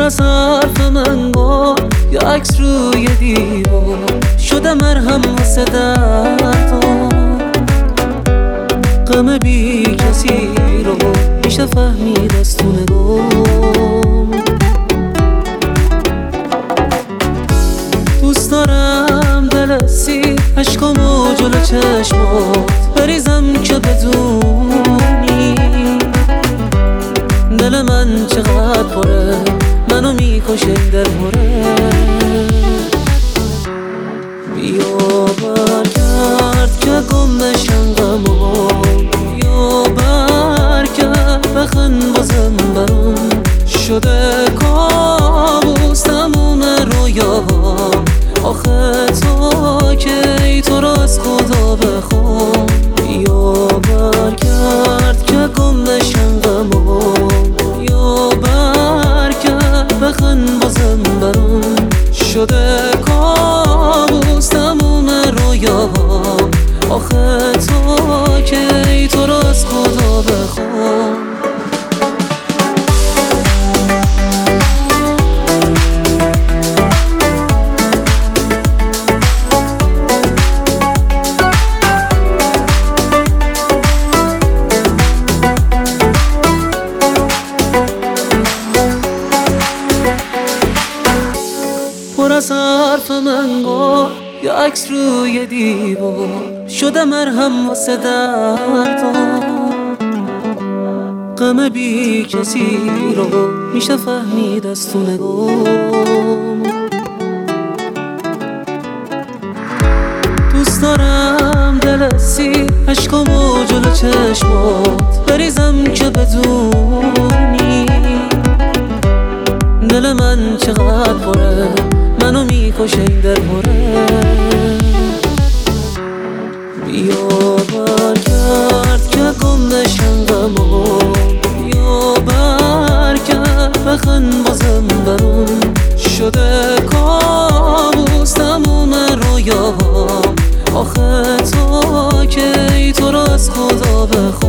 از حرف من گفت یا عکس روی دیوار شده مرهم واسه دردم. غم بی کسی رو میشه فهمید از تو نگام. دوست دارم دل سیر عشقامو جلو چشمات بریزم که بدونی دل من چقدر پره، منو میکشه این دل پره. بیا برگرد که گم نشن غمام، بیا برگرد بخند بازم برام. شده کابوس تموم رویاهام، آخه تا کی تو را از خدا بخوام. بیا برگرد که گم نشن غمام، بیا برگرد بخند بازم برام. شده کابوس تموم رویاهام، آخه تا کی تو را از خدا بخوام. پر از حرف من گفت یا عکس روی دیوار شده مرهم واسه دردم. غم بی کسی رو میشه فهمید از تو نگام. دوست دارم دل سیر عشقامو جلو چشمات بریزم که بدونی دل من چقدر پره، منو میکشه این دل پره. بیا برگرد که گم نشن غمام، بیا برگرد بخند بازم برام. شده کابوس تموم رویاهام، آخه تا کی تو را از خدا بخوام.